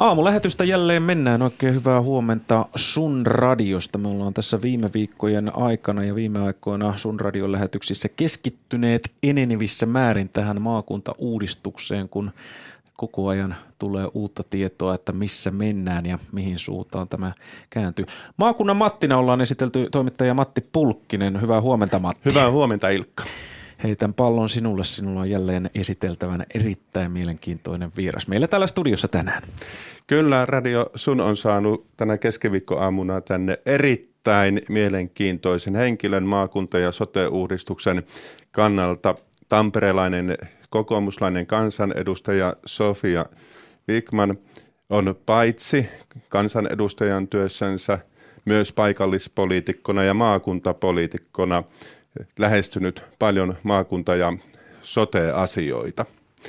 Aamulähetystä jälleen mennään. Oikein hyvää huomenta Sun Radiosta. Me ollaan tässä viime viikkojen aikana ja viime aikoina Sun Radion lähetyksissä keskittyneet enenevissä määrin tähän maakuntauudistukseen, kun koko ajan tulee uutta tietoa, että missä mennään ja mihin suuntaan tämä kääntyy. Maakunnan Mattina ollaan esitelty toimittaja Matti Pulkkinen. Hyvää huomenta, Matti. Hyvää huomenta, Ilkka. Heitän pallon sinulle. Sinulla on jälleen esiteltävänä erittäin mielenkiintoinen vieras meillä täällä studiossa tänään. Kyllä, Radio Sun on saanut tänä keskiviikkoaamuna tänne erittäin mielenkiintoisen henkilön maakunta- ja sote-uudistuksen kannalta. Tamperelainen kokoomuslainen kansanedustaja Sofia Vikman on paitsi kansanedustajan työssänsä myös paikallispoliitikkona ja maakuntapoliitikkona lähestynyt paljon maakunta- ja sote-asioita.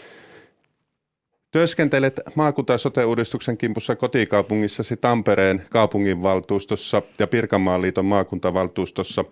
Työskentelet maakunta- ja sote-uudistuksen kimpussa kotikaupungissasi Tampereen kaupunginvaltuustossa ja Pirkanmaan liiton maakuntavaltuustossa.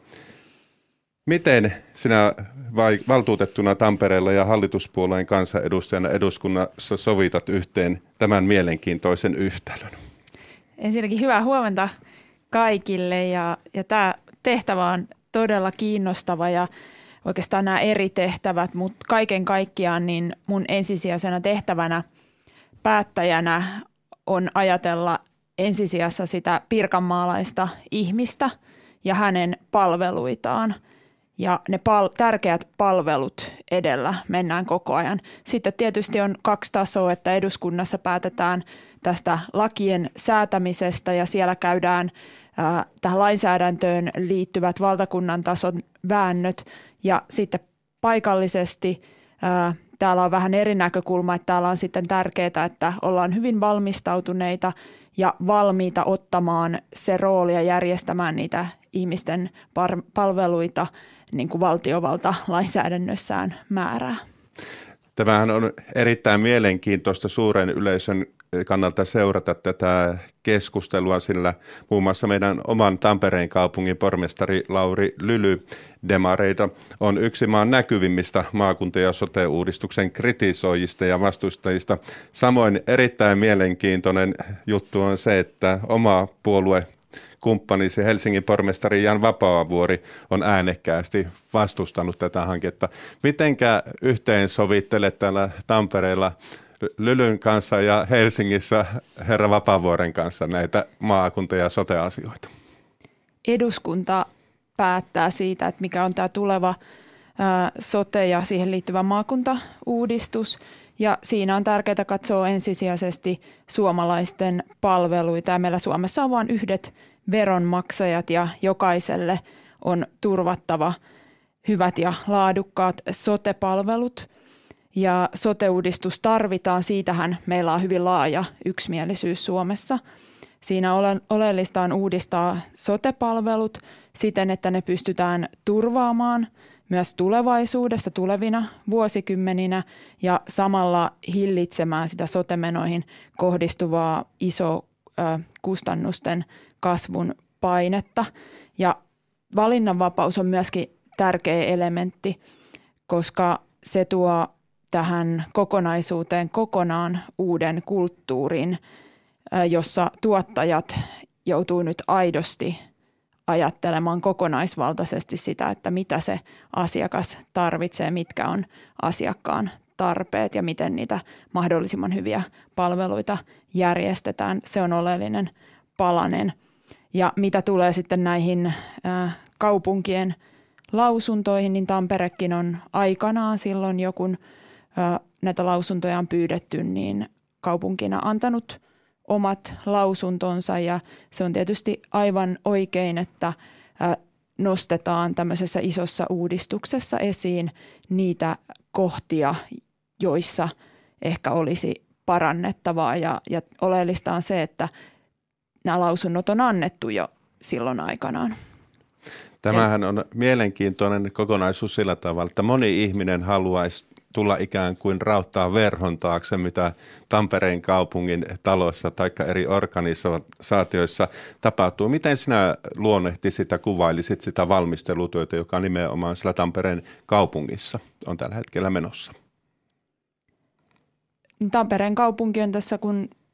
Miten sinä valtuutettuna Tampereella ja hallituspuolueen kansanedustajana eduskunnassa sovitat yhteen tämän mielenkiintoisen yhtälön? Ensinnäkin hyvää huomenta kaikille ja tämä tehtävä on todella kiinnostava ja oikeastaan nämä eri tehtävät, mutta kaiken kaikkiaan niin mun ensisijaisena tehtävänä päättäjänä on ajatella ensisijassa sitä pirkanmaalaista ihmistä ja hänen palveluitaan. Ja ne tärkeät palvelut edellä mennään koko ajan. Sitten tietysti on 2 tasoa, että eduskunnassa päätetään tästä lakien säätämisestä ja siellä käydään tähän lainsäädäntöön liittyvät valtakunnan tason väännöt ja sitten paikallisesti täällä on vähän eri näkökulma, että täällä on sitten tärkeää, että ollaan hyvin valmistautuneita ja valmiita ottamaan se rooli ja järjestämään niitä ihmisten palveluita niin kuin valtiovalta lainsäädännössään määrää. Tämähän on erittäin mielenkiintoista suuren yleisön kannalta seurata tätä keskustelua, sillä muun muassa meidän oman Tampereen kaupungin pormestari Lauri Lyly demareita on yksi maan näkyvimmistä maakunta- ja sote-uudistuksen kritisoijista ja vastustajista. Samoin erittäin mielenkiintoinen juttu on se, että oma puolue kumppanisi Helsingin pormestari Jan Vapaavuori on äänekkäästi vastustanut tätä hanketta. Mitenkä yhteen sovittelet täällä Tampereella Lylyn kanssa ja Helsingissä herra Vapaavuoren kanssa näitä maakunta- ja sote-asioita? Eduskunta päättää siitä, että mikä on tämä tuleva sote ja siihen liittyvä maakuntauudistus. Ja siinä on tärkeää katsoa ensisijaisesti suomalaisten palveluita. Ja meillä Suomessa on vain yhdet veronmaksajat ja jokaiselle on turvattava hyvät ja laadukkaat sote-palvelut. Ja sote-uudistus tarvitaan, siitähän meillä on hyvin laaja yksimielisyys Suomessa. Siinä oleellista on uudistaa sote-palvelut siten, että ne pystytään turvaamaan myös tulevaisuudessa tulevina vuosikymmeninä ja samalla hillitsemään sitä sote-menoihin kohdistuvaa iso kustannusten kasvun painetta. Ja valinnanvapaus on myöskin tärkeä elementti, koska se tuo tähän kokonaisuuteen kokonaan uuden kulttuurin, jossa tuottajat joutuu nyt aidosti ajattelemaan kokonaisvaltaisesti sitä, että mitä se asiakas tarvitsee, mitkä on asiakkaan tarpeet ja miten niitä mahdollisimman hyviä palveluita järjestetään. Se on oleellinen palanen. Ja mitä tulee sitten näihin kaupunkien lausuntoihin, niin Tamperekin on aikanaan silloin kun näitä lausuntoja on pyydetty, niin kaupunkina antanut omat lausuntonsa ja se on tietysti aivan oikein, että nostetaan tämmöisessä isossa uudistuksessa esiin niitä kohtia, joissa ehkä olisi parannettavaa ja oleellista on se, että nämä lausunnot on annettu jo silloin aikanaan. Tämähän on mielenkiintoinen kokonaisuus sillä tavalla, että moni ihminen haluaisi tulla ikään kuin rauttaa verhon taakse, mitä Tampereen kaupungin talossa tai eri organisaatioissa tapahtuu. Miten sinä luonnehtisit ja kuvailisit sitä valmistelutyötä, joka nimenomaan sillä Tampereen kaupungissa on tällä hetkellä menossa? Tampereen kaupunki on tässä, kun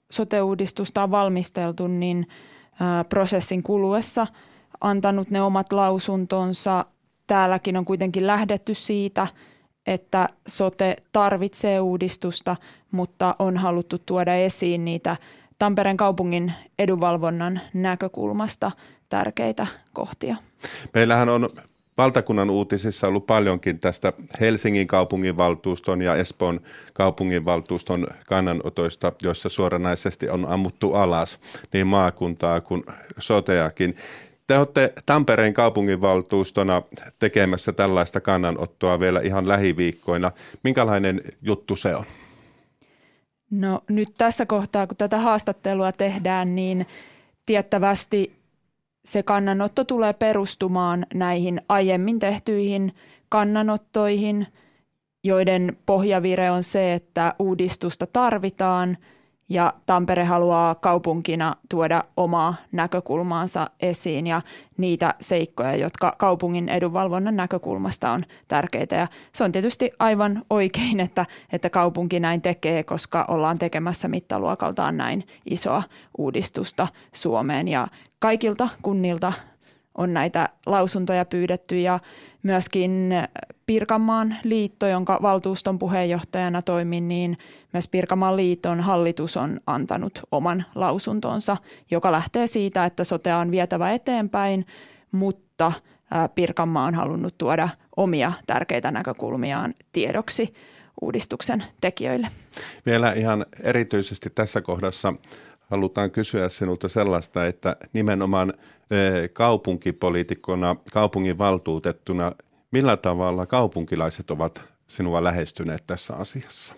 sote-uudistusta on valmisteltu, niin prosessin kuluessa antanut ne omat lausuntonsa. Täälläkin on kuitenkin lähdetty siitä, että sote tarvitsee uudistusta, mutta on haluttu tuoda esiin niitä Tampereen kaupungin edunvalvonnan näkökulmasta tärkeitä kohtia. Meillähän on valtakunnan uutisissa ollut paljonkin tästä Helsingin kaupunginvaltuuston ja Espoon kaupunginvaltuuston kannanotoista, joissa suoranaisesti on ammuttu alas niin maakuntaa kuin soteakin. Te olette Tampereen kaupunginvaltuustona tekemässä tällaista kannanottoa vielä ihan lähiviikkoina. Minkälainen juttu se on? No nyt tässä kohtaa, kun tätä haastattelua tehdään, niin tiettävästi se kannanotto tulee perustumaan näihin aiemmin tehtyihin kannanottoihin, joiden pohjavire on se, että uudistusta tarvitaan ja Tampere haluaa kaupunkina tuoda omaa näkökulmaansa esiin ja niitä seikkoja, jotka kaupungin edunvalvonnan näkökulmasta on tärkeitä. Ja se on tietysti aivan oikein, että kaupunki näin tekee, koska ollaan tekemässä mittaluokaltaan näin isoa uudistusta Suomeen. Ja kaikilta kunnilta on näitä lausuntoja pyydetty ja myöskin Pirkanmaan liitto, jonka valtuuston puheenjohtajana toimin, niin myös Pirkanmaan liiton hallitus on antanut oman lausuntonsa, joka lähtee siitä, että sotea on vietävä eteenpäin, mutta Pirkanmaa on halunnut tuoda omia tärkeitä näkökulmiaan tiedoksi uudistuksen tekijöille. Vielä ihan erityisesti tässä kohdassa halutaan kysyä sinulta sellaista, että nimenomaan kaupunkipoliitikkona, kaupunginvaltuutettuna, millä tavalla kaupunkilaiset ovat sinua lähestyneet tässä asiassa?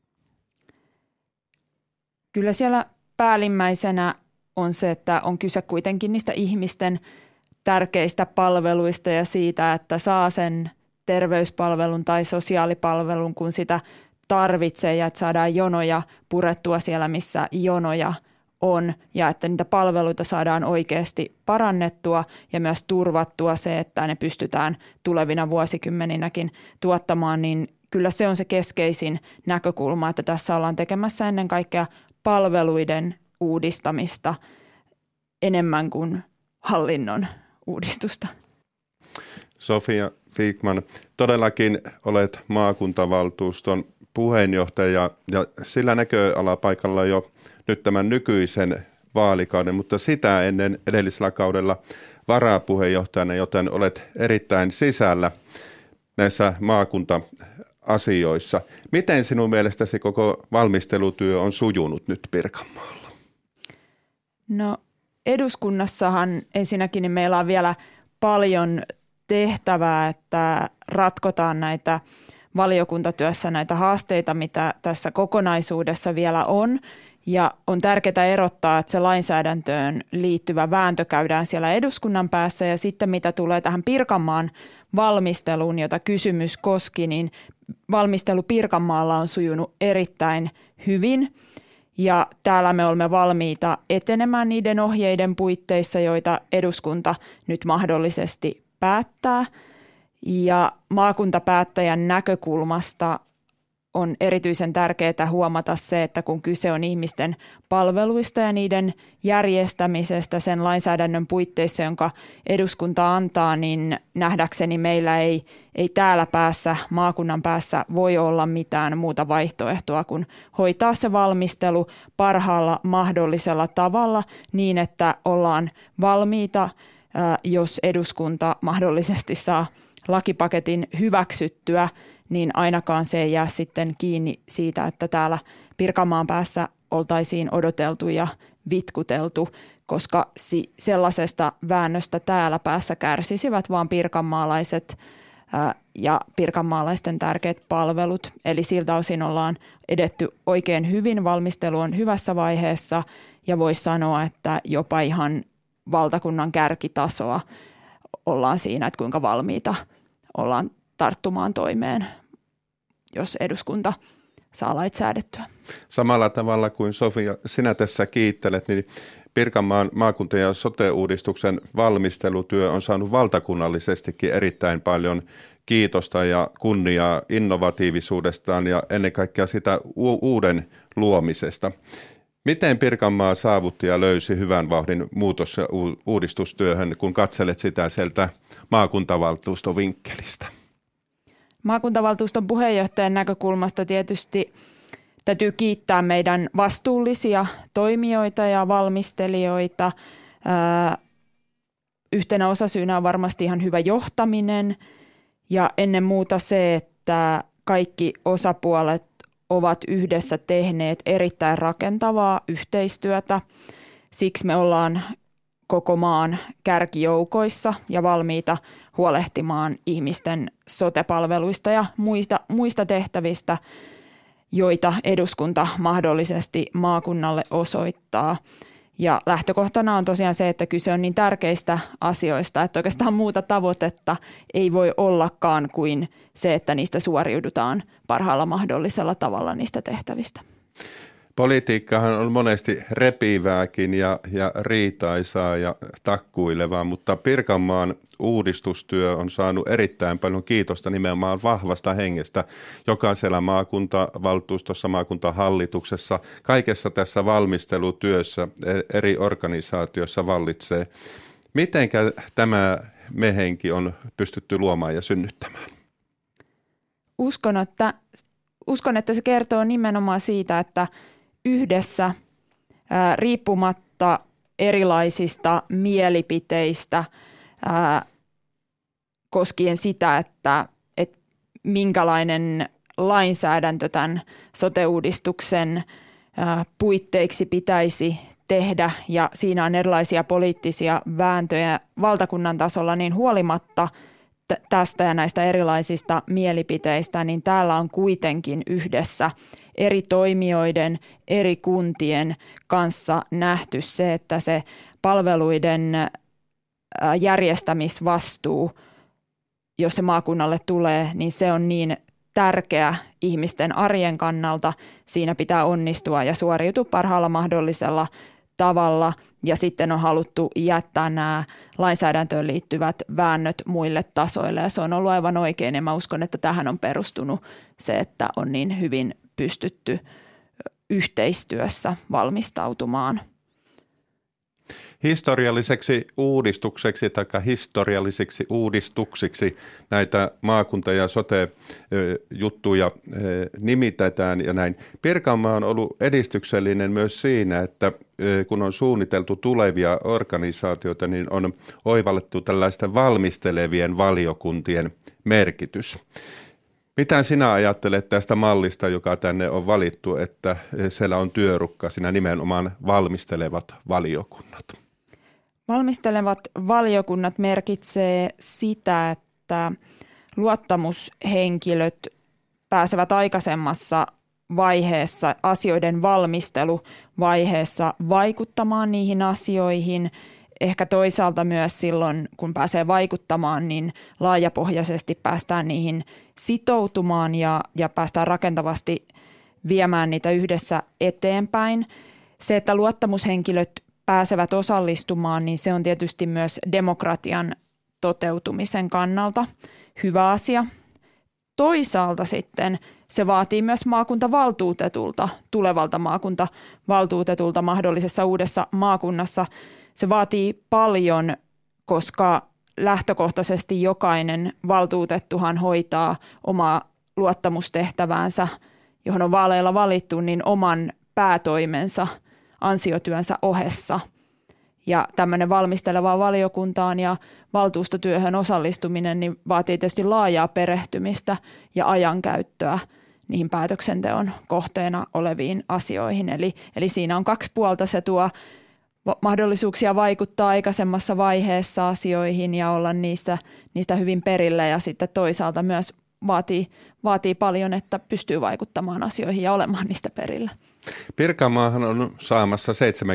Kyllä siellä päällimmäisenä on se, että on kyse kuitenkin niistä ihmisten tärkeistä palveluista ja siitä, että saa sen terveyspalvelun tai sosiaalipalvelun, kun sitä tarvitsee ja että saadaan jonoja purettua siellä, missä jonoja on ja että niitä palveluita saadaan oikeasti parannettua ja myös turvattua se, että ne pystytään tulevina vuosikymmeninäkin tuottamaan, niin kyllä se on se keskeisin näkökulma, että tässä ollaan tekemässä ennen kaikkea palveluiden uudistamista enemmän kuin hallinnon uudistusta. Sofia Wikman, todellakin olet maakuntavaltuuston puheenjohtaja ja sillä näköalapaikalla jo nyt tämän nykyisen vaalikauden, mutta sitä ennen edellisellä kaudella varapuheenjohtajana, joten olet erittäin sisällä näissä maakunta-asioissa. Miten sinun mielestäsi koko valmistelutyö on sujunut nyt Pirkanmaalla? No eduskunnassahan ensinnäkin niin meillä on vielä paljon tehtävää, että ratkotaan näitä valiokuntatyössä näitä haasteita, mitä tässä kokonaisuudessa vielä on. Ja on tärkeää erottaa, että se lainsäädäntöön liittyvä vääntö käydään siellä eduskunnan päässä ja sitten mitä tulee tähän Pirkanmaan valmisteluun, jota kysymys koski, niin valmistelu Pirkanmaalla on sujunut erittäin hyvin. Ja täällä me olemme valmiita etenemään niiden ohjeiden puitteissa, joita eduskunta nyt mahdollisesti päättää. Ja maakuntapäättäjän näkökulmasta on erityisen tärkeää huomata se, että kun kyse on ihmisten palveluista ja niiden järjestämisestä sen lainsäädännön puitteissa, jonka eduskunta antaa, niin nähdäkseni meillä ei täällä päässä, maakunnan päässä voi olla mitään muuta vaihtoehtoa kuin hoitaa se valmistelu parhaalla mahdollisella tavalla niin, että ollaan valmiita, jos eduskunta mahdollisesti saa lakipaketin hyväksyttyä, niin ainakaan se ei jää sitten kiinni siitä, että täällä Pirkanmaan päässä oltaisiin odoteltu ja vitkuteltu, koska sellaisesta väännöstä täällä päässä kärsisivät vaan pirkanmaalaiset ja pirkanmaalaisten tärkeät palvelut. Eli siltä osin ollaan edetty oikein hyvin, valmistelu on hyvässä vaiheessa ja voisi sanoa, että jopa ihan valtakunnan kärkitasoa ollaan siinä, että kuinka valmiita ollaan tarttumaan toimeen, jos eduskunta saa lait säädettyä. Samalla tavalla kuin Sofia, sinä tässä kiittelet, niin Pirkanmaan maakunta- ja sote-uudistuksen valmistelutyö on saanut valtakunnallisestikin erittäin paljon kiitosta ja kunniaa innovatiivisuudestaan ja ennen kaikkea sitä uuden luomisesta. Miten Pirkanmaa saavutti ja löysi hyvän vauhdin muutos- ja uudistustyöhön, kun katselet sitä sieltä maakuntavaltuuston vinkkelistä? Maakuntavaltuuston puheenjohtajan näkökulmasta tietysti täytyy kiittää meidän vastuullisia toimijoita ja valmistelijoita. Yhtenä osasyynä on varmasti ihan hyvä johtaminen ja ennen muuta se, että kaikki osapuolet ovat yhdessä tehneet erittäin rakentavaa yhteistyötä. Siksi me ollaan koko maan kärkijoukoissa ja valmiita huolehtimaan ihmisten sote-palveluista ja muista tehtävistä, joita eduskunta mahdollisesti maakunnalle osoittaa. Ja lähtökohtana on tosiaan se, että kyse on niin tärkeistä asioista, että oikeastaan muuta tavoitetta ei voi ollakaan kuin se, että niistä suoriudutaan parhaalla mahdollisella tavalla niistä tehtävistä. Politiikkahan on monesti repivääkin ja riitaisaa ja takkuilevaa, mutta Pirkanmaan uudistustyö on saanut erittäin paljon kiitosta nimenomaan vahvasta hengestä. Jokaisella maakuntavaltuustossa, maakuntahallituksessa, kaikessa tässä valmistelutyössä eri organisaatioissa vallitsee. Mitenkä tämä mehenki on pystytty luomaan ja synnyttämään? Uskon, että se kertoo nimenomaan siitä, että yhdessä riippumatta erilaisista mielipiteistä koskien sitä, että minkälainen lainsäädäntö tämän sote-uudistuksen puitteiksi pitäisi tehdä ja siinä on erilaisia poliittisia vääntöjä valtakunnan tasolla, niin huolimatta tästä ja näistä erilaisista mielipiteistä, niin täällä on kuitenkin yhdessä eri toimijoiden, eri kuntien kanssa nähty se, että se palveluiden järjestämisvastuu, jos se maakunnalle tulee, niin se on niin tärkeä ihmisten arjen kannalta. Siinä pitää onnistua ja suoriutua parhaalla mahdollisella tavalla ja sitten on haluttu jättää nämä lainsäädäntöön liittyvät väännöt muille tasoille ja se on ollut aivan oikein ja mä uskon, että tähän on perustunut se, että on niin hyvin pystytty yhteistyössä valmistautumaan. Historialliseksi uudistukseksi tai historiallisiksi uudistuksiksi näitä maakunta- ja sote-juttuja nimitetään ja näin. Pirkanmaa on ollut edistyksellinen myös siinä, että kun on suunniteltu tulevia organisaatioita, niin on oivallettu tällaisten valmistelevien valiokuntien merkitys. Mitä sinä ajattelet tästä mallista, joka tänne on valittu, että siellä on työrukka, siinä nimenomaan valmistelevat valiokunnat? Valmistelevat valiokunnat merkitsee sitä, että luottamushenkilöt pääsevät aikaisemmassa vaiheessa, asioiden valmisteluvaiheessa vaikuttamaan niihin asioihin. Ehkä toisaalta myös silloin, kun pääsee vaikuttamaan, niin laajapohjaisesti päästään niihin sitoutumaan ja päästään rakentavasti viemään niitä yhdessä eteenpäin. Se, että luottamushenkilöt pääsevät osallistumaan, niin se on tietysti myös demokratian toteutumisen kannalta hyvä asia. Toisaalta sitten se vaatii myös maakuntavaltuutetulta, tulevalta maakuntavaltuutetulta mahdollisessa uudessa maakunnassa. Se vaatii paljon, koska lähtökohtaisesti jokainen valtuutettuhan hoitaa omaa luottamustehtäväänsä, johon on vaaleilla valittu, niin oman päätoimensa, ansiotyönsä ohessa. Ja tämmöinen valmistelevaan valiokuntaan ja valtuustotyöhön osallistuminen niin vaatii tietysti laajaa perehtymistä ja ajankäyttöä niihin päätöksenteon kohteena oleviin asioihin. Eli siinä on kaksi puolta, se tuo mahdollisuuksia vaikuttaa aikaisemmassa vaiheessa asioihin ja olla niistä hyvin perillä ja sitten toisaalta myös vaatii paljon, että pystyy vaikuttamaan asioihin ja olemaan niistä perillä. Pirkanmaahan on saamassa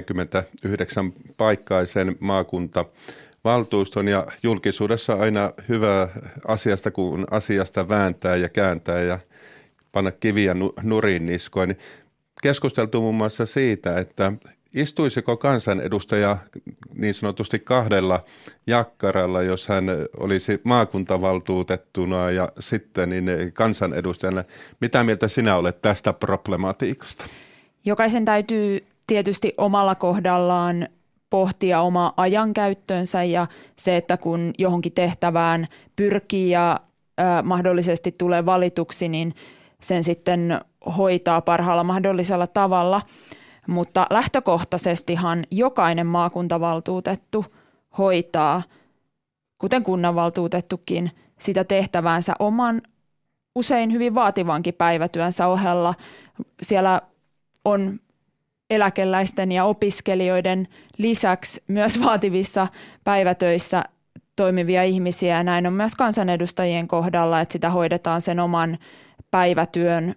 79 paikkaisen maakuntavaltuuston ja julkisuudessa aina hyvä asiasta, kun asiasta vääntää ja kääntää ja panna kiviä nurin niskoin. Niin keskusteltu muun muassa siitä, että istuisiko kansanedustaja niin sanotusti kahdella jakkaralla, jos hän olisi maakuntavaltuutettuna ja sitten niin kansanedustajana. Mitä mieltä sinä olet tästä problematiikasta? Jokaisen täytyy tietysti omalla kohdallaan pohtia omaa ajankäyttönsä ja se, että kun johonkin tehtävään pyrkii ja mahdollisesti tulee valituksi, niin sen sitten hoitaa parhaalla mahdollisella tavalla. Mutta lähtökohtaisestihan jokainen maakuntavaltuutettu hoitaa, kuten kunnanvaltuutettukin, sitä tehtäväänsä oman usein hyvin vaativankin päivätyönsä ohella. Siellä on eläkeläisten ja opiskelijoiden lisäksi myös vaativissa päivätöissä toimivia ihmisiä. Ja näin on myös kansanedustajien kohdalla, että sitä hoidetaan sen oman päivätyön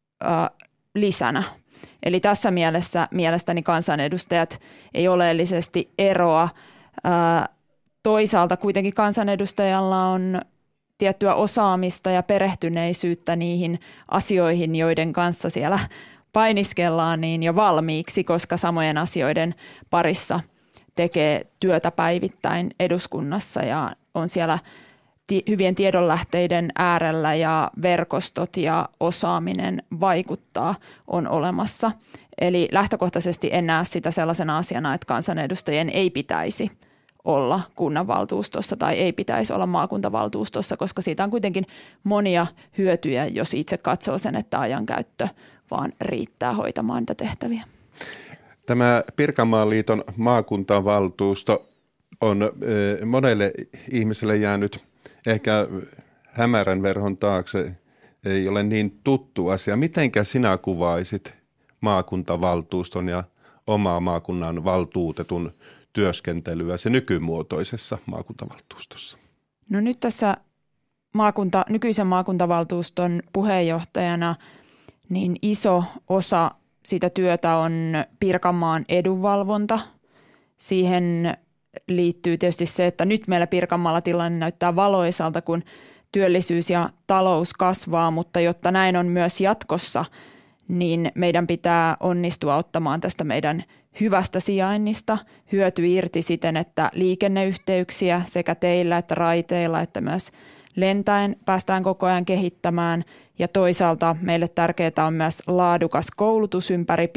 lisänä. Eli tässä mielessä mielestäni kansanedustajat ei oleellisesti eroa. Toisaalta kuitenkin kansanedustajalla on tiettyä osaamista ja perehtyneisyyttä niihin asioihin, joiden kanssa siellä painiskellaan niin jo valmiiksi, koska samojen asioiden parissa tekee työtä päivittäin eduskunnassa ja on siellä hyvien tiedonlähteiden äärellä ja verkostot ja osaaminen vaikuttaa on olemassa. Eli lähtökohtaisesti en näe sitä sellaisena asiana, että kansanedustajien ei pitäisi olla kunnanvaltuustossa tai ei pitäisi olla maakuntavaltuustossa, koska siitä on kuitenkin monia hyötyjä, jos itse katsoo sen, että ajankäyttö vaan riittää hoitamaan niitä tehtäviä. Tämä Pirkanmaan liiton maakuntavaltuusto on monelle ihmiselle jäänyt ehkä hämärän verhon taakse, ei ole niin tuttu asia. Mitenkä sinä kuvaisit maakuntavaltuuston ja omaa maakunnan valtuutetun työskentelyä se nykymuotoisessa maakuntavaltuustossa? No nyt tässä nykyisen maakuntavaltuuston puheenjohtajana niin iso osa siitä työtä on Pirkanmaan edunvalvonta. Siihen liittyy tietysti se, että nyt meillä Pirkanmaalla tilanne näyttää valoisalta, kun työllisyys ja talous kasvaa, mutta jotta näin on myös jatkossa, niin meidän pitää onnistua ottamaan tästä meidän hyvästä sijainnista hyöty irti siten, että liikenneyhteyksiä sekä teillä että raiteilla että myös lentäen päästään koko ajan kehittämään. Ja toisaalta meille tärkeää on myös laadukas koulutus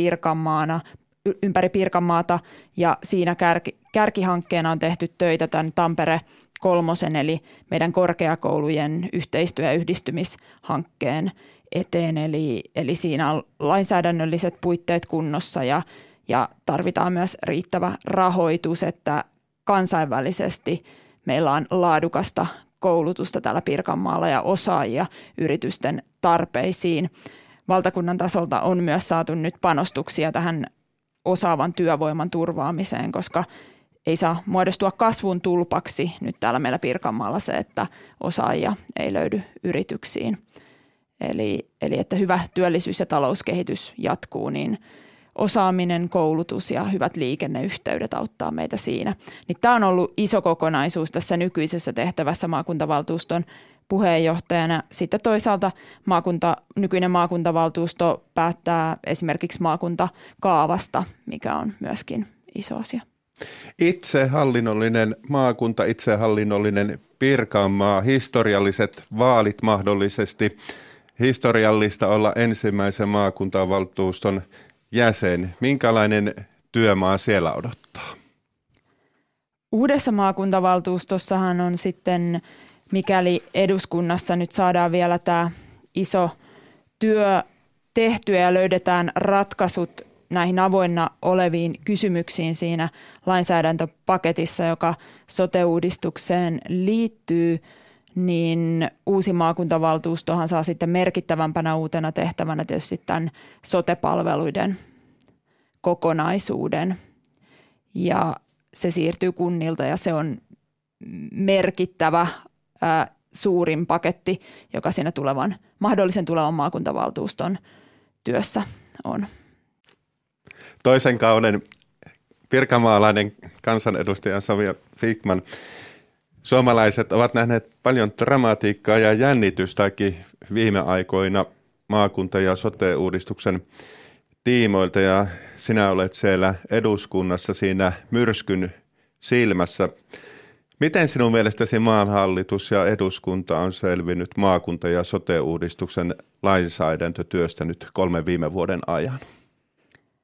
ympäri Pirkanmaata ja siinä kärkihankkeena on tehty töitä tämän Tampere 3 eli meidän korkeakoulujen yhteistyö- ja yhdistymishankkeen eteen. Eli siinä on lainsäädännölliset puitteet kunnossa ja tarvitaan myös riittävä rahoitus, että kansainvälisesti meillä on laadukasta koulutusta täällä Pirkanmaalla ja osaajia yritysten tarpeisiin. Valtakunnan tasolta on myös saatu nyt panostuksia tähän osaavan työvoiman turvaamiseen, koska ei saa muodostua kasvun tulpaksi nyt täällä meillä Pirkanmaalla se, että osaajia ei löydy yrityksiin. Eli että hyvä työllisyys- ja talouskehitys jatkuu, niin osaaminen, koulutus ja hyvät liikenneyhteydet auttaa meitä siinä. Niin tämä on ollut iso kokonaisuus tässä nykyisessä tehtävässä maakuntavaltuuston puheenjohtajana. Sitten toisaalta nykyinen maakuntavaltuusto päättää esimerkiksi maakuntakaavasta, mikä on myöskin iso asia. Itsehallinnollinen maakunta, itsehallinnollinen Pirkanmaa, historialliset vaalit mahdollisesti. Historiallista olla ensimmäisen maakuntavaltuuston jäsen. Minkälainen työmaa siellä odottaa? Uudessa maakuntavaltuustossahan on sitten, mikäli eduskunnassa nyt saadaan vielä tämä iso työ tehtyä ja löydetään ratkaisut näihin avoinna oleviin kysymyksiin siinä lainsäädäntöpaketissa, joka sote-uudistukseen liittyy, niin uusi maakuntavaltuustohan saa sitten merkittävämpänä uutena tehtävänä tietysti tämän sote-palveluiden kokonaisuuden. Ja se siirtyy kunnilta ja se on merkittävä suurin paketti, joka siinä mahdollisen tulevan maakuntavaltuuston työssä on. Toisen kauden pirkanmaalainen kansanedustaja Savia Fikman. Suomalaiset ovat nähneet paljon dramatiikkaa ja jännitystäkin viime aikoina maakunta- ja sote-uudistuksen tiimoilta ja sinä olet siellä eduskunnassa siinä myrskyn silmässä. Miten sinun mielestäsi maan hallitus ja eduskunta on selvinnyt maakunta- ja sote-uudistuksen lainsäädäntötyöstä nyt 3 viime vuoden ajan?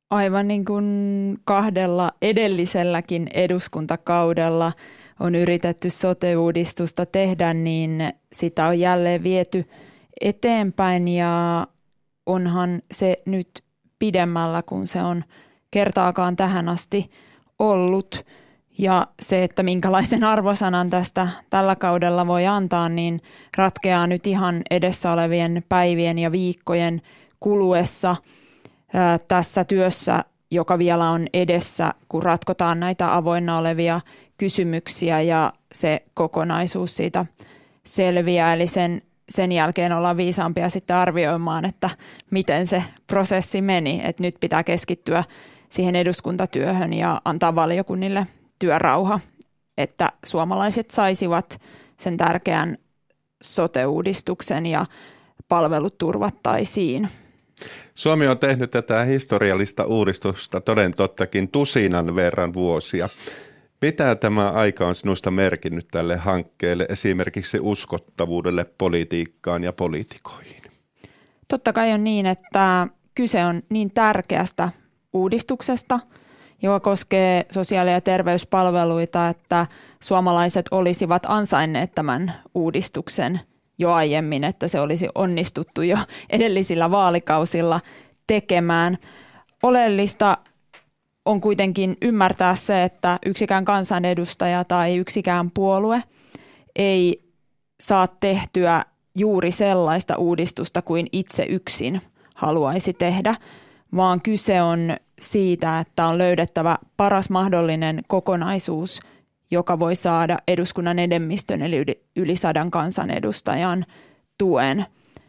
Aivan niin kuin 2 edelliselläkin eduskuntakaudella on yritetty sote-uudistusta tehdä, niin sitä on jälleen viety eteenpäin ja onhan se nyt pidemmällä kuin se on kertaakaan tähän asti ollut. Ja se, että minkälaisen arvosanan tästä tällä kaudella voi antaa, niin ratkeaa nyt ihan edessä olevien päivien ja viikkojen kuluessa tässä työssä, joka vielä on edessä, kun ratkotaan näitä avoinna olevia kysymyksiä ja se kokonaisuus siitä selviää. Eli sen jälkeen ollaan viisaampia sitten arvioimaan, että miten se prosessi meni. Et nyt pitää keskittyä siihen eduskuntatyöhön ja antaa valiokunnille työrauha, että suomalaiset saisivat sen tärkeän sote-uudistuksen ja palvelut turvattaisiin. Suomi on tehnyt tätä historiallista uudistusta toden tottakin tusinan verran vuosia. Mitä tämä aika on sinusta merkinnyt tälle hankkeelle, esimerkiksi uskottavuudelle politiikkaan ja poliitikoihin? Totta kai on niin, että kyse on niin tärkeästä uudistuksesta, joka koskee sosiaali- ja terveyspalveluita, että suomalaiset olisivat ansainneet tämän uudistuksen jo aiemmin, että se olisi onnistuttu jo edellisillä vaalikausilla tekemään. Oleellista on kuitenkin ymmärtää se, että yksikään kansanedustaja tai yksikään puolue ei saa tehtyä juuri sellaista uudistusta kuin itse yksin haluaisi tehdä, vaan kyse on siitä, että on löydettävä paras mahdollinen kokonaisuus, joka voi saada eduskunnan enemmistön eli yli 100 kansanedustajan tuen.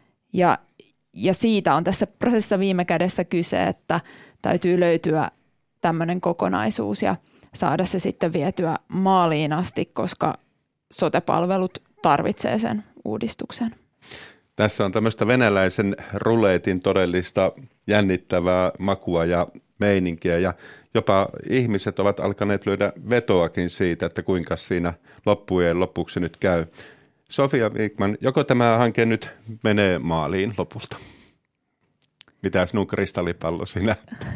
Ja siitä on tässä prosessissa viime kädessä kyse, että täytyy löytyä tämmöinen kokonaisuus ja saada se sitten vietyä maaliin asti, koska sote-palvelut tarvitsee sen uudistuksen. Tässä on tämmöistä venäläisen ruleetin todellista jännittävää makua ja meininkiä ja jopa ihmiset ovat alkaneet lyödä vetoakin siitä, että kuinka siinä loppujen lopuksi nyt käy. Sofia Wikman, joko tämä hanke nyt menee maaliin lopulta? Mitä sinun kristallipallo sinä?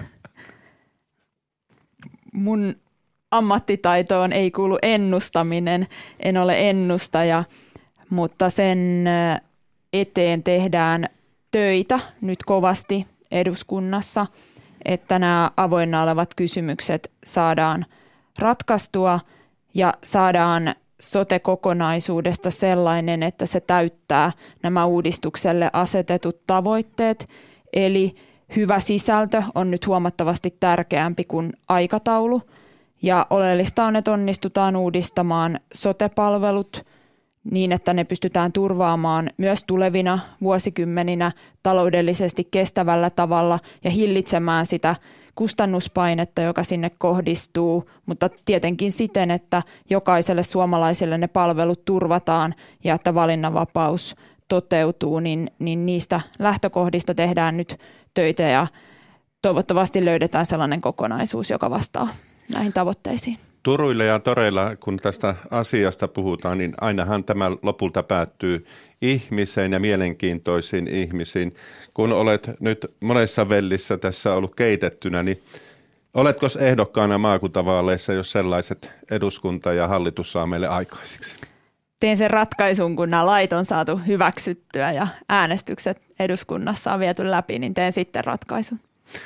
Mun ammattitaitoon ei kuulu ennustaminen, en ole ennustaja, mutta sen eteen tehdään töitä nyt kovasti eduskunnassa, että nämä avoinna olevat kysymykset saadaan ratkaistua ja saadaan sote-kokonaisuudesta sellainen, että se täyttää nämä uudistukselle asetetut tavoitteet. Eli hyvä sisältö on nyt huomattavasti tärkeämpi kuin aikataulu ja oleellista on, että onnistutaan uudistamaan sote-palvelut niin, että ne pystytään turvaamaan myös tulevina vuosikymmeninä taloudellisesti kestävällä tavalla ja hillitsemään sitä kustannuspainetta, joka sinne kohdistuu, mutta tietenkin siten, että jokaiselle suomalaiselle ne palvelut turvataan ja että valinnanvapaus toteutuu, niin niistä lähtökohdista tehdään nyt töitä ja toivottavasti löydetään sellainen kokonaisuus, joka vastaa näihin tavoitteisiin. Turuilla ja toreilla, kun tästä asiasta puhutaan, niin ainahan tämä lopulta päättyy ihmiseen ja mielenkiintoisiin ihmisiin. Kun olet nyt monessa vellissä tässä ollut keitettynä, niin oletko ehdokkaana maakuntavaaleissa, jos sellaiset eduskunta ja hallitus saa meille aikaisiksi? Teen sen ratkaisun, kun nämä lait on saatu hyväksyttyä ja äänestykset eduskunnassa on viety läpi, niin teen sitten ratkaisun.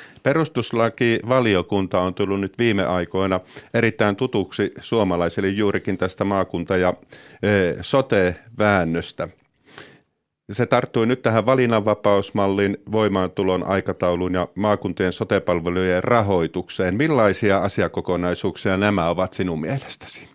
Perustuslakivaliokunta on tullut nyt viime aikoina erittäin tutuksi suomalaisille juurikin tästä maakunta- ja sote-väännöstä. Se tarttui nyt tähän valinnanvapausmallin voimaantulon aikatauluun ja maakuntien sote-palvelujen rahoitukseen. Millaisia asiakokonaisuuksia nämä ovat sinun mielestäsi?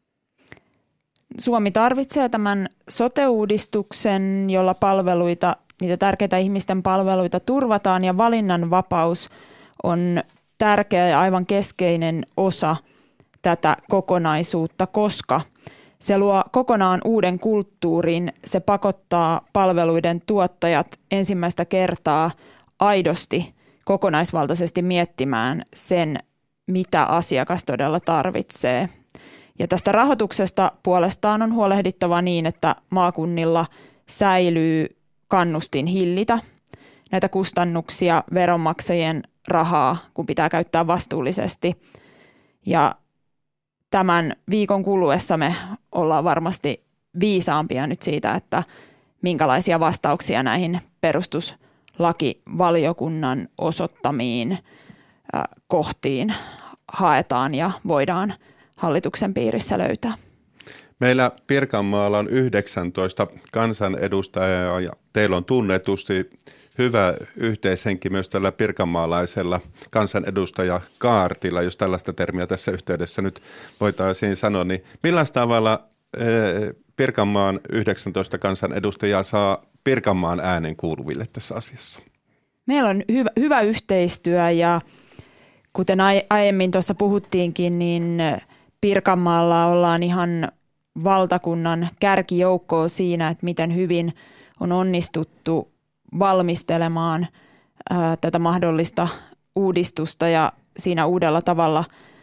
Suomi tarvitsee tämän sote-uudistuksen, jolla palveluita, niitä tärkeitä ihmisten palveluita turvataan ja valinnanvapaus on tärkeä ja aivan keskeinen osa tätä kokonaisuutta, koska se luo kokonaan uuden kulttuurin, se pakottaa palveluiden tuottajat ensimmäistä kertaa aidosti kokonaisvaltaisesti miettimään sen, mitä asiakas todella tarvitsee. Ja tästä rahoituksesta puolestaan on huolehdittava niin, että maakunnilla säilyy kannustin hillitä näitä kustannuksia veronmaksajien rahaa, kun pitää käyttää vastuullisesti. Ja tämän viikon kuluessa me ollaan varmasti viisaampia nyt siitä, että minkälaisia vastauksia näihin perustuslakivaliokunnan osoittamiin kohtiin haetaan ja voidaan hallituksen piirissä löytää. Meillä Pirkanmaalla on 19 kansanedustajaa ja teillä on tunnetusti hyvä yhteishenki myös tällä pirkanmaalaisella kansanedustajakaartilla, jos tällaista termiä tässä yhteydessä nyt voitaisiin sanoa. Niin millaista tavalla Pirkanmaan 19 kansanedustajaa saa Pirkanmaan äänen kuuluville tässä asiassa? Meillä on hyvä yhteistyö ja kuten aiemmin tuossa puhuttiinkin, niin Pirkanmaalla ollaan ihan valtakunnan kärkijoukkoa siinä, että miten hyvin on onnistuttu valmistelemaan tätä mahdollista uudistusta ja siinä uudella tavalla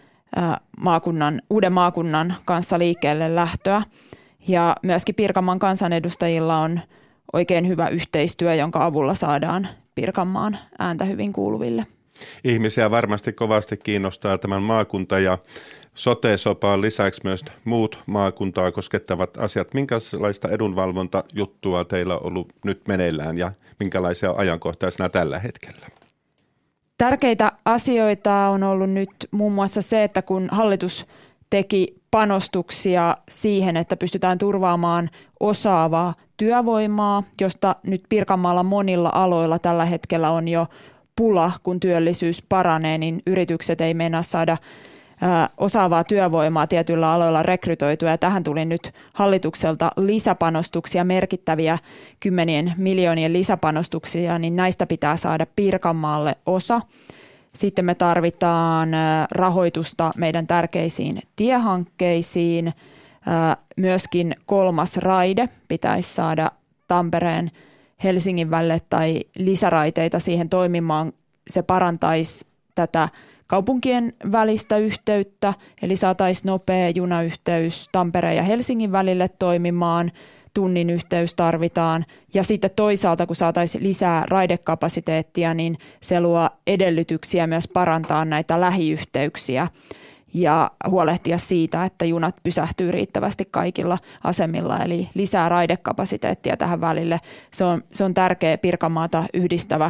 uuden maakunnan kanssa liikkeelle lähtöä. Ja myöskin Pirkanmaan kansanedustajilla on oikein hyvä yhteistyö, jonka avulla saadaan Pirkanmaan ääntä hyvin kuuluville. Ihmisiä varmasti kovasti kiinnostaa tämän maakunta- ja sote-sopaan lisäksi myös muut maakuntaa koskettavat asiat. Minkälaista edunvalvontajuttua teillä on ollut nyt meneillään ja minkälaisia ajankohtaisena tällä hetkellä? Tärkeitä asioita on ollut nyt muun muassa se, että kun hallitus teki panostuksia siihen, että pystytään turvaamaan osaavaa työvoimaa, josta nyt Pirkanmaalla monilla aloilla tällä hetkellä on jo pula, kun työllisyys paranee, niin yritykset ei meinaa saada osaavaa työvoimaa tietyillä aloilla rekrytoitua. Ja tähän tuli nyt hallitukselta lisäpanostuksia, merkittäviä 10 miljoonien lisäpanostuksia, niin näistä pitää saada Pirkanmaalle osa. Sitten me tarvitaan rahoitusta meidän tärkeisiin tiehankkeisiin. Myöskin 3. raide pitäisi saada Tampereen Helsingin välille tai lisäraiteita siihen toimimaan. Se parantaisi tätä kaupunkien välistä yhteyttä, eli saataisiin nopea junayhteys Tampereen ja Helsingin välille toimimaan. Tunnin yhteys tarvitaan. Ja sitten toisaalta, kun saataisiin lisää raidekapasiteettia, niin se luo edellytyksiä myös parantaa näitä lähiyhteyksiä ja huolehtia siitä, että junat pysähtyy riittävästi kaikilla asemilla, eli lisää raidekapasiteettia tähän välille. Se on tärkeä Pirkanmaata yhdistävä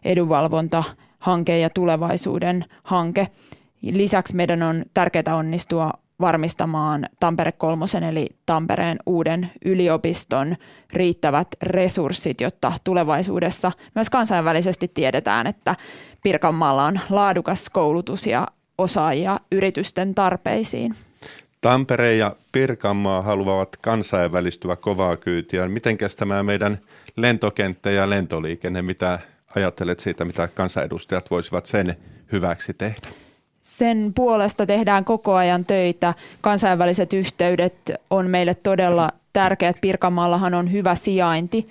edunvalvontahanke ja tulevaisuuden hanke. Lisäksi meidän on tärkeää onnistua varmistamaan Tampere 3 eli Tampereen uuden yliopiston riittävät resurssit, jotta tulevaisuudessa myös kansainvälisesti tiedetään, että Pirkanmaalla on laadukas koulutus ja osaajia yritysten tarpeisiin. Tampere ja Pirkanmaa haluavat kansainvälistyä kovaa kyytiä. Mitenkäs tämä meidän lentokenttä ja lentoliikenne, mitä ajattelet siitä, mitä kansanedustajat voisivat sen hyväksi tehdä? Sen puolesta tehdään koko ajan töitä. Kansainväliset yhteydet on meille todella tärkeät. Pirkanmaallahan on hyvä sijainti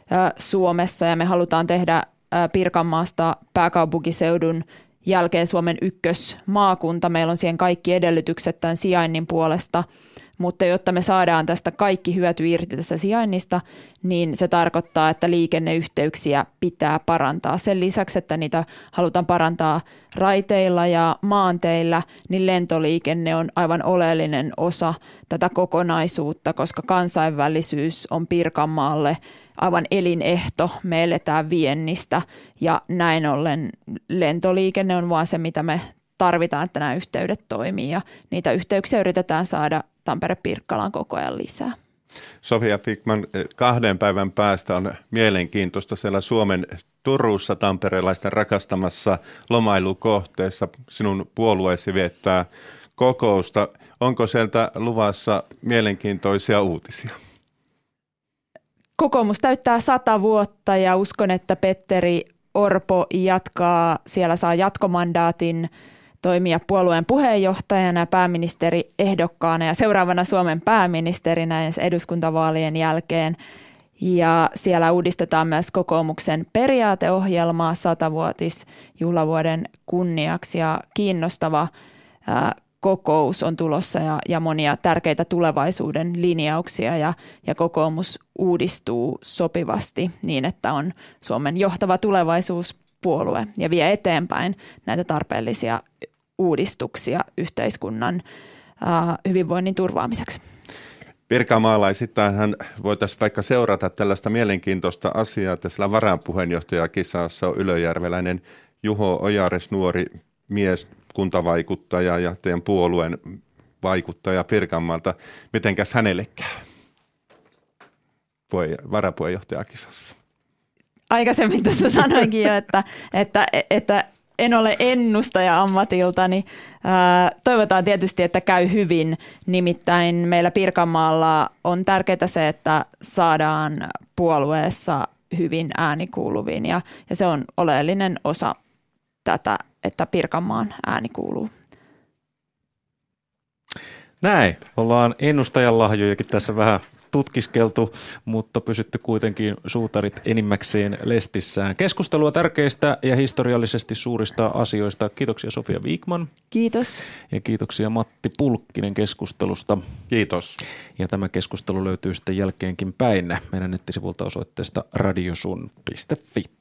Suomessa ja me halutaan tehdä Pirkanmaasta pääkaupunkiseudun jälkeen Suomen ykkösmaakunta. Meillä on siihen kaikki edellytykset tämän sijainnin puolesta, mutta jotta me saadaan tästä kaikki hyöty irti tästä sijainnista, niin se tarkoittaa, että liikenneyhteyksiä pitää parantaa. Sen lisäksi, että niitä halutaan parantaa raiteilla ja maanteillä, niin lentoliikenne on aivan oleellinen osa tätä kokonaisuutta, koska kansainvälisyys on Pirkanmaalle aivan elinehto. Me eletään viennistä ja näin ollen lentoliikenne on vaan se, mitä me tarvitaan, että nämä yhteydet toimii ja niitä yhteyksiä yritetään saada Tampere-Pirkkalaan koko ajan lisää. Sofia Fickman, 2 päivän päästä on mielenkiintoista siellä Suomen Turussa tamperelaisten rakastamassa lomailukohteessa. Sinun puolueesi viettää kokousta. Onko sieltä luvassa mielenkiintoisia uutisia? Kokoomus täyttää 100 vuotta ja uskon, että Petteri Orpo jatkaa, siellä saa jatkomandaatin toimia puolueen puheenjohtajana ja pääministeriehdokkaana ja seuraavana Suomen pääministerinä eduskuntavaalien jälkeen. Ja siellä uudistetaan myös kokoomuksen periaateohjelmaa 100-vuotisjuhlavuoden kunniaksi ja kiinnostava kokous on tulossa ja monia tärkeitä tulevaisuuden linjauksia ja kokoomus uudistuu sopivasti niin, että on Suomen johtava tulevaisuus puolue ja vie eteenpäin näitä tarpeellisia uudistuksia yhteiskunnan hyvinvoinnin turvaamiseksi. Pirkanmaalaisittain voitaisiin vaikka seurata tällaista mielenkiintoista asiaa, että sillä varapuheenjohtajakisassa on ylöjärveläinen Juho Ojares, nuori mies, kuntavaikuttaja ja teidän puolueen vaikuttaja Pirkanmaalta. Mitenkäs hänelle käy varapuheenjohtajakisassa? Aikaisemmin tuossa sanoinkin jo, että en ole ennustaja ammatiltani. Toivotaan tietysti, että käy hyvin. Nimittäin meillä Pirkanmaalla on tärkeää se, että saadaan puolueessa hyvin ääni kuuluviin. Ja se on oleellinen osa tätä, että Pirkanmaan ääni kuuluu. Näin. Ollaan ennustajan lahjojakin tässä vähän tutkiskeltu, mutta pysytty kuitenkin suutarit enimmäkseen lestissään. Keskustelua tärkeistä ja historiallisesti suurista asioista. Kiitoksia Sofia Wikman. Kiitos. Ja kiitoksia Matti Pulkkinen keskustelusta. Kiitos. Ja tämä keskustelu löytyy sitten jälkeenkin päin meidän nettisivulta osoitteesta radiosun.fi.